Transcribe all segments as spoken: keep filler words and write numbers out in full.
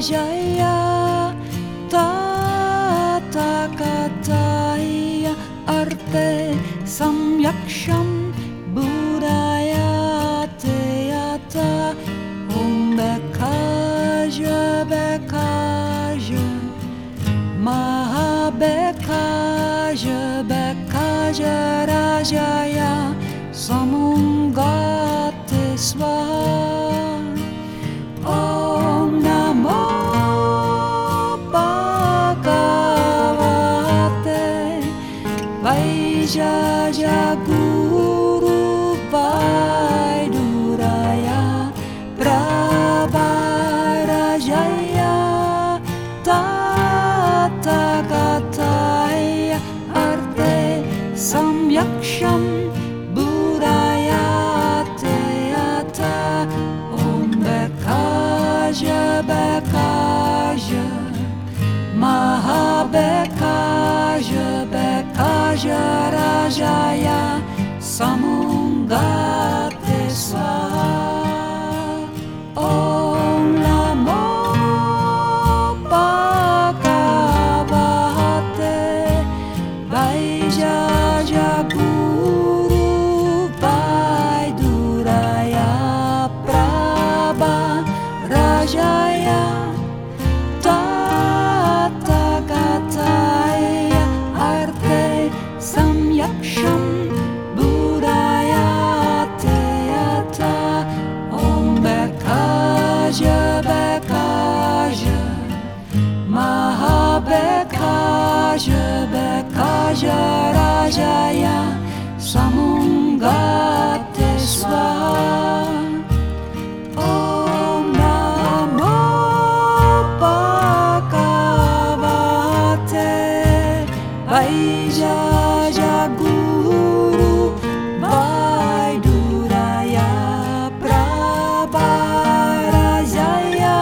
Jaya Tathagata Arte Samyaksham Buddhaya Teyata Om Bekaja Bekaja Mahabekaja Bekaja Rajaya Samungate Swaha Om Namo Bhagavate Vaijjayaguru Vaiduraya Prabharajaya Tathagata Arte Samyaksham Buddhaya Teyata Om Bekaja Bekaja Mahabekaja Bekaja Rajaya Samungate Swaha Om Namo Bhagavate Vaijjayaguru Vaiduraya Prabharajaya Tathagata Arte Samyaksham Buddhaya Teyata Om Bekaja Bekaja Mahabekaja Bekaja Rajaya Samungate Swaha Om Namo Bhagavate Vaijjayaguru Vaiduraya Prabharajaya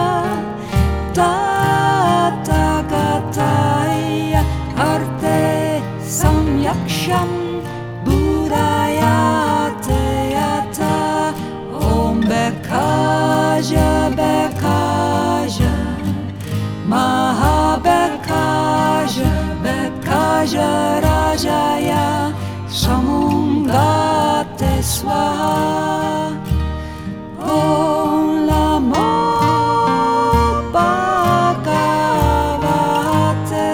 Tathagata Arte Samyaksham Buddhaya Teyata Om Bekaja Bekaja Mahabekaja Bekaja Rajaya Samungate Swaha Om Namo Bhagavate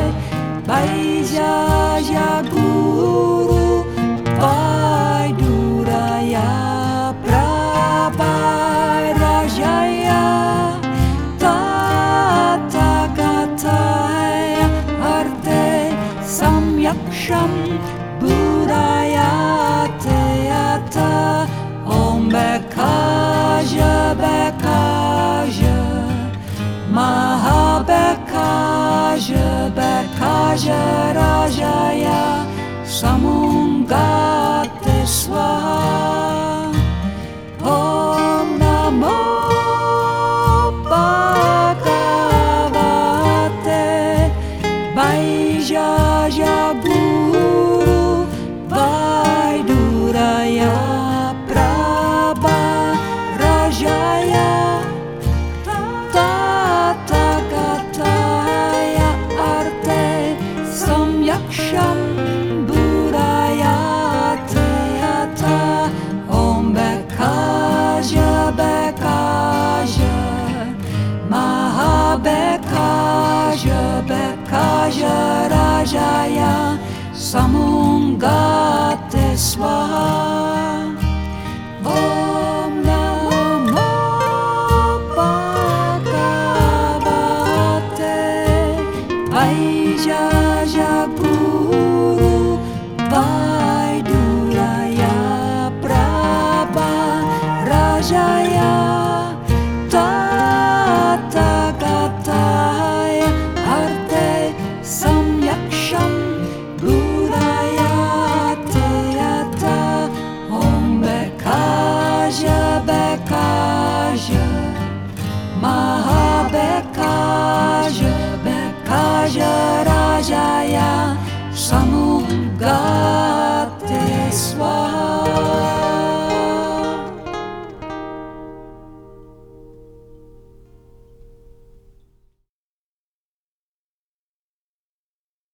Vaijjayaguru Vaiduraya Prabharajaya Tathagata Arte Samyaksham Buddhaya Teyata Om Bekaja Bekaja Mahabekaja Bekaja Rajaya Samungate Swaha Om Namo Bhagavate Vaijjayaguru Vaiduraya Prabharajaya Tathagata Arte Samyaksham Buddhaya Teyata Om Bekaja Bekaja Mahabekaja Bekaja Rajaya Samungate Swaha Om Namo Bhagavate Vaijjayaguru Vaiduraya Prabharajaya